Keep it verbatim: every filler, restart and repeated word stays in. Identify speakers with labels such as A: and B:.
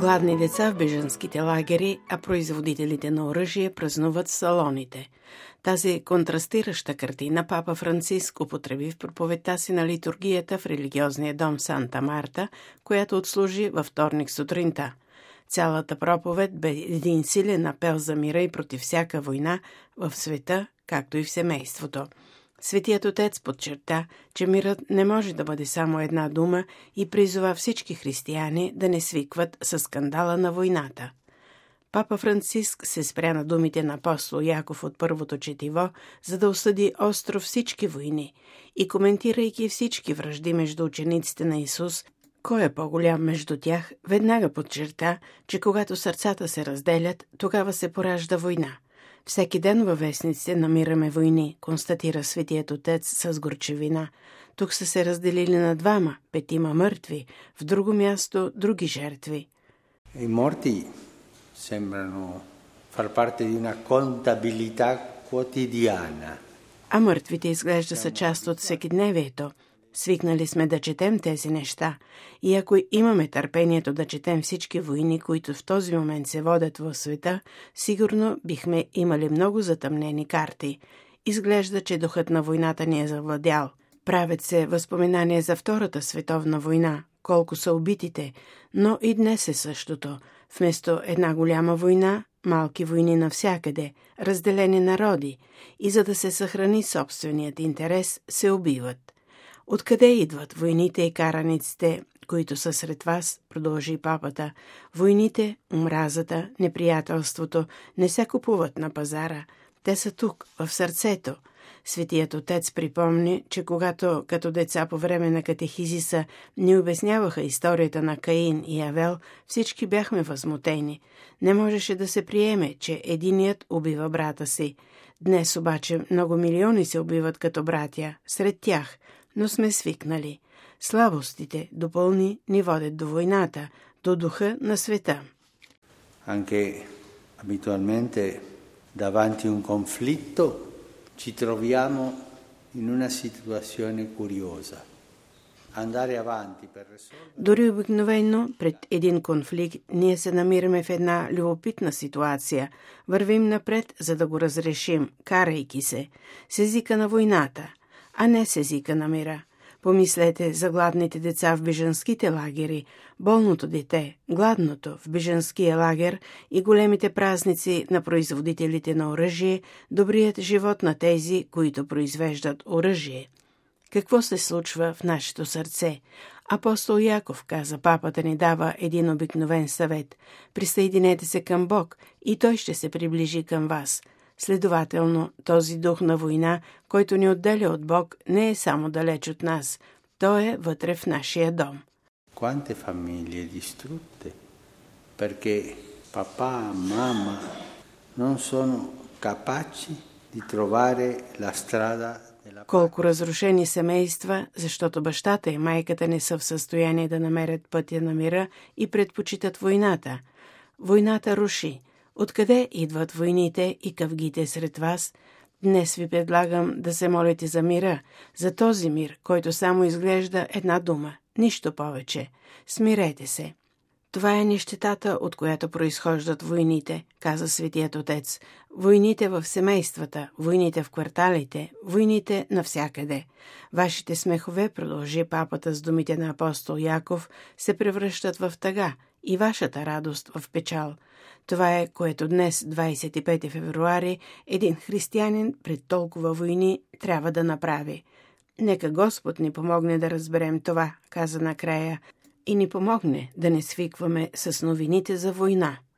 A: Гладни деца в бежанските лагери, а производителите на оръжие празнуват в салоните. Тази контрастираща картина папа Франциск употреби в проповедта си на литургията в религиозния дом Санта Марта, която отслужи във вторник сутринта. Цялата проповед бе един силен апел за мира и против всяка война в света, както и в семейството. Светият Отец подчерта, че мирът не може да бъде само една дума и призова всички християни да не свикват със скандала на войната. Папа Франциск се спря на думите на апостол Яков от първото четиво, за да осъди остро всички войни и, коментирайки всички вражди между учениците на Исус, кой е по-голям между тях, веднага подчерта, че когато сърцата се разделят, тогава се поражда война. Всеки ден във вестниците намираме войни, констатира Светият Отец с горчевина. Тук са се разделили на двама, петима мъртви, в друго място други жертви.
B: I morti sembrano far parte di una contabilità quotidiana.
A: А мъртвите изглежда са част от всекидневието. Свикнали сме да четем тези неща и ако имаме търпението да четем всички войни, които в този момент се водят в света, сигурно бихме имали много затъмнени карти. Изглежда, че духът на войната ни е завладял. Правят се възпоминания за Втората световна война, колко са убитите, но и днес е същото. Вместо една голяма война, малки войни навсякъде, разделени народи и за да се съхрани собственият интерес, се убиват. Откъде идват войните и караниците, които са сред вас, продължи папата. Войните, омразата, неприятелството не се купуват на пазара. Те са тук, в сърцето. Светият Отец припомни, че когато като деца по време на катехизиса ни обясняваха историята на Каин и Авел, всички бяхме възмутени. Не можеше да се приеме, че единият убива брата си. Днес обаче много милиони се убиват като братя, сред тях, но сме свикнали. Слабостите допълни ни водят до войната, до духа на света.
B: Anche abitualmente davanti un conflitto ci troviamo in una situazione curiosa. Andare avanti per risolvere.
A: Дори обикновено пред един конфликт ние се намираме в една любопитна ситуация. Вървим напред, за да го разрешим, карайки се, с езика на войната, а не с езика на мира. Помислете за гладните деца в бежанските лагери, болното дете, гладното в бежанския лагер и големите празници на производителите на оръжие, добрият живот на тези, които произвеждат оръжие. Какво се случва в нашето сърце? Апостол Яков, каза папата, ни дава един обикновен съвет. Присъединете се към Бог и Той ще се приближи към вас. Следователно, този дух на война, който ни отделя от Бог, не е само далеч от нас. Той е вътре в нашия дом.
B: Quante famiglie distrutte perché papà, mamma non sono capaci di trovare la strada della.
A: Колко разрушени семейства, защото бащата и майката не са в състояние да намерят пътя на мира и предпочитат войната. Войната руши. Откъде идват войните и къвгите сред вас? Днес ви предлагам да се молите за мира, за този мир, който само изглежда една дума, нищо повече. Смирете се. Това е нищетата, от която произхождат войните, каза Светият Отец. Войните в семействата, войните в кварталите, войните навсякъде. Вашите смехове, продължи папата с думите на апостол Яков, се превръщат в тъга и вашата радост в печал. Това е, което днес, двадесет и пети февруари, един християнин пред толкова войни трябва да направи. Нека Господ ни помогне да разберем това, каза накрая, и ни помогне да не свикваме с новините за война.